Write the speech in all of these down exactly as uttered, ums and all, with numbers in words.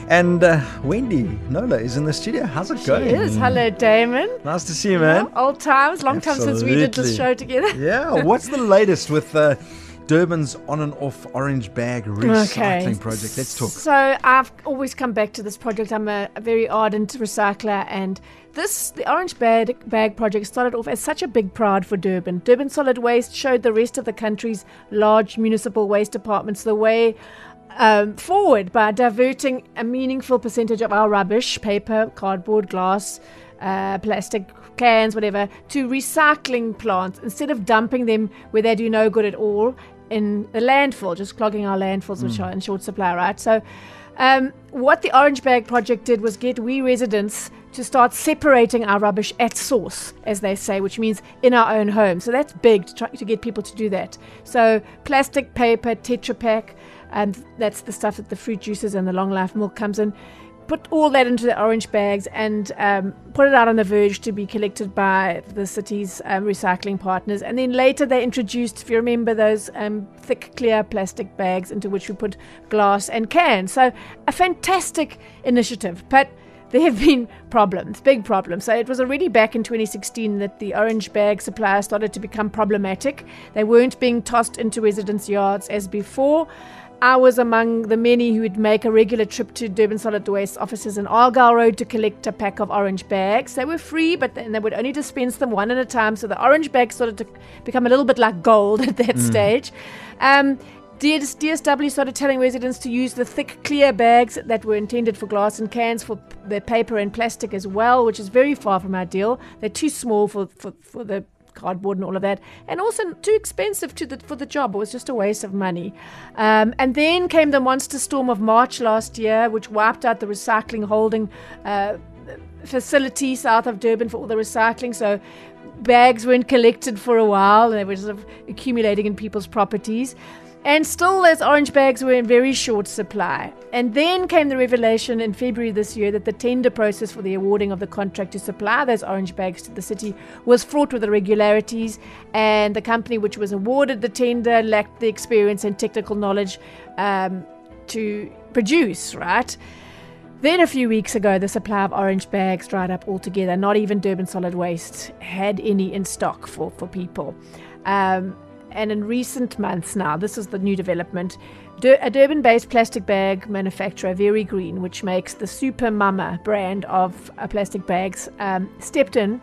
And uh, Wendy Knowler is in the studio. How's it going? She is. Hello, Damon. Nice to see you, man. Yeah, old times, long time since we did this show together. Yeah. What's the latest with uh, Durban's on and off orange bag recycling okay. project? Let's talk. So I've always come back to this project. I'm a, a very ardent recycler, and this, the orange bag, bag project started off as such a big pride for Durban. Durban Solid Waste showed the rest of the country's large municipal waste departments the way Um, forward by diverting a meaningful percentage of our rubbish, paper, cardboard, glass, uh, plastic cans, whatever, to recycling plants instead of dumping them where they do no good at all in the landfill, just clogging our landfills, which mm. are in short supply, right? So um, what the Orange Bag Project did was get we residents to start separating our rubbish at source, as they say, which means in our own home. So that's big to try to get people to do that. So plastic, paper, Tetra Pak, and that's the stuff that the fruit juices and the long life milk comes in. Put all that into the orange bags and um, put it out on the verge to be collected by the city's um, recycling partners. And then later they introduced, if you remember, those um, thick, clear plastic bags into which we put glass and cans. So a fantastic initiative, but there have been problems, big problems. So it was already back in twenty sixteen that the orange bag supply started to become problematic. They weren't being tossed into residents' yards as before. I was among the many who would make a regular trip to Durban Solid Waste offices in Argyle Road to collect a pack of orange bags. They were free, but then they would only dispense them one at a time. So the orange bags started to become a little bit like gold at that mm. stage. Um, D S W started telling residents to use the thick, clear bags that were intended for glass and cans for the paper and plastic as well, which is very far from ideal. They're too small for, for, for the cardboard and all of that, and also too expensive to the for the job. It was just a waste of money. Um, and then came the monster storm of March last year, which wiped out the recycling holding uh, facility south of Durban for all the recycling. So bags weren't collected for a while, and they were sort of accumulating in people's properties. And still those orange bags were in very short supply. And then came the revelation in February this year that the tender process for the awarding of the contract to supply those orange bags to the city was fraught with irregularities, and the company which was awarded the tender lacked the experience and technical knowledge um, to produce, right? Then a few weeks ago, the supply of orange bags dried up altogether. Not even Durban Solid Waste had any in stock for, for people. Um, And in recent months now, this is the new development, Dur- a Durban-based plastic bag manufacturer, Very Green, which makes the Super Mama brand of uh, plastic bags, um, stepped in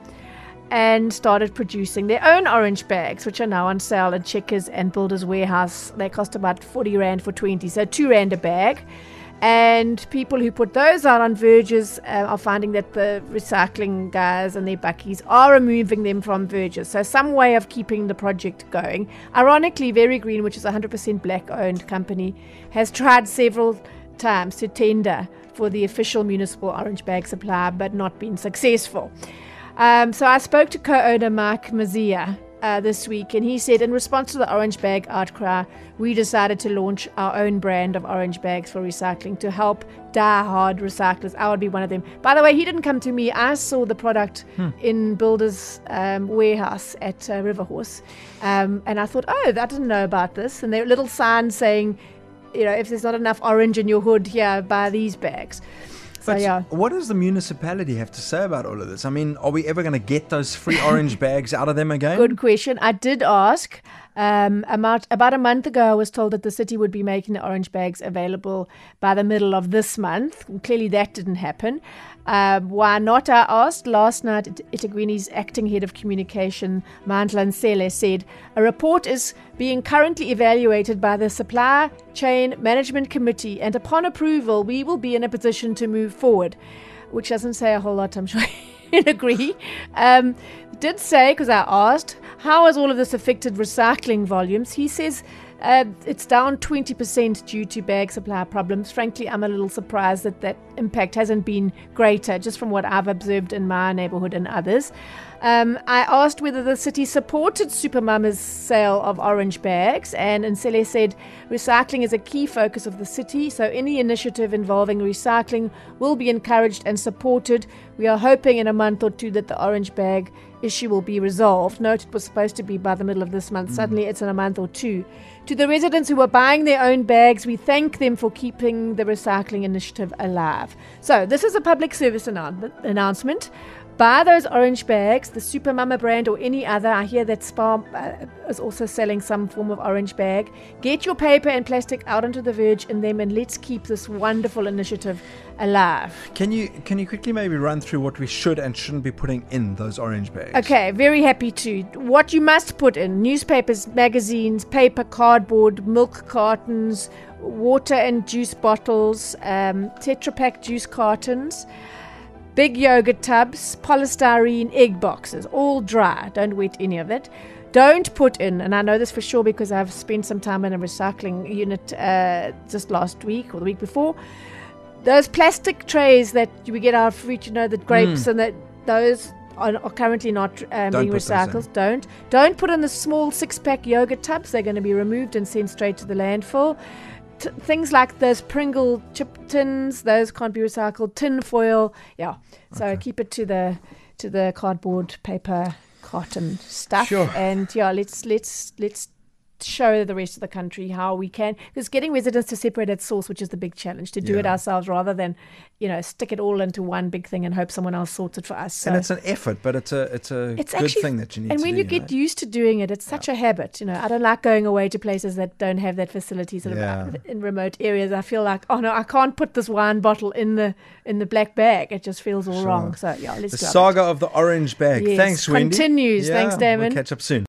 and started producing their own orange bags, which are now on sale at Checkers and Builders Warehouse. They cost about forty rand for twenty, so two rand a bag. And people who put those out on verges uh, are finding that the recycling guys and their buckies are removing them from verges. So some way of keeping the project going. Ironically, Very Green, which is a one hundred percent black-owned company, has tried several times to tender for the official municipal orange bag supply, but not been successful. Um, so I spoke to co-owner Mike Mazia Uh, this week, and he said in response to the orange bag outcry, we decided to launch our own brand of orange bags for recycling to help die-hard recyclers. I would be one of them. By the way, he didn't come to me. I saw the product hmm. in Builders um, Warehouse at uh, Riverhorse, um, and I thought, oh, I didn't know about this. And there were little signs saying, you know, if there's not enough orange in your hood here, buy these bags. So, but yeah. What does the municipality have to say about all of this? I mean, are we ever going to get those free orange bags out of them again? Good question. I did ask. Um, about, about a month ago, I was told that the city would be making the orange bags available by the middle of this month. Clearly, that didn't happen. Uh, why not, I asked. Last night, eThekwini's acting head of communication, Mandla Nsele, said, a report is being currently evaluated by the Supply Chain Management Committee, and upon approval, we will be in a position to move forward, which doesn't say a whole lot, I'm sure you'd agree. Um, did say, because I asked, how has all of this affected recycling volumes? He says uh, it's down twenty percent due to bag supply problems. Frankly, I'm a little surprised that that impact hasn't been greater, just from what I've observed in my neighborhood and others. Um, I asked whether the city supported Supermama's sale of orange bags, and Nsele said recycling is a key focus of the city, so any initiative involving recycling will be encouraged and supported. We are hoping in a month or two that the orange bag issue will be resolved. Note it was supposed to be by the middle of this month. Mm. Suddenly it's in a month or two. To the residents who are buying their own bags, we thank them for keeping the recycling initiative alive. So this is a public service annou- announcement. Buy those orange bags, the Supermama brand or any other. I hear that Spar uh, is also selling some form of orange bag. Get your paper and plastic out onto the verge in them, and let's keep this wonderful initiative alive. Can you can you quickly maybe run through what we should and shouldn't be putting in those orange bags? Okay, very happy to. What you must put in: newspapers, magazines, paper, cardboard, milk cartons, water and juice bottles, um, Tetra Pak juice cartons, big yogurt tubs, polystyrene egg boxes, all dry. Don't wet any of it. Don't put in, and I know this for sure because I've spent some time in a recycling unit uh, just last week or the week before, those plastic trays that we get our fruit, you know, the grapes mm. and that those are, are currently not um, being recycled. Don't. Don't put in the small six-pack yogurt tubs. They're going to be removed and sent straight to the landfill. T- things like those Pringle chip tins, those can't be recycled. Tin foil, yeah. So okay. keep it to the to the cardboard, paper, cotton stuff. Sure. And yeah, let's let's let's show the rest of the country how we can, because getting residents to separate at source, which is the big challenge, to do yeah. it ourselves rather than, you know, stick it all into one big thing and hope someone else sorts it for us. So and it's an effort, but it's a it's a it's good actually, thing that you need and to when do, you you get know? used to doing it, it's such yeah. a habit. You know, I don't like going away to places that don't have that facility sort yeah. of in remote areas. I feel like, oh no, I can't put this wine bottle in the in the black bag. It just feels all sure. wrong. So yeah, let's the do saga it. of the orange bag. Yes, Thanks, Wendy. Continues. Yeah, Thanks, Damon. We'll catch up soon.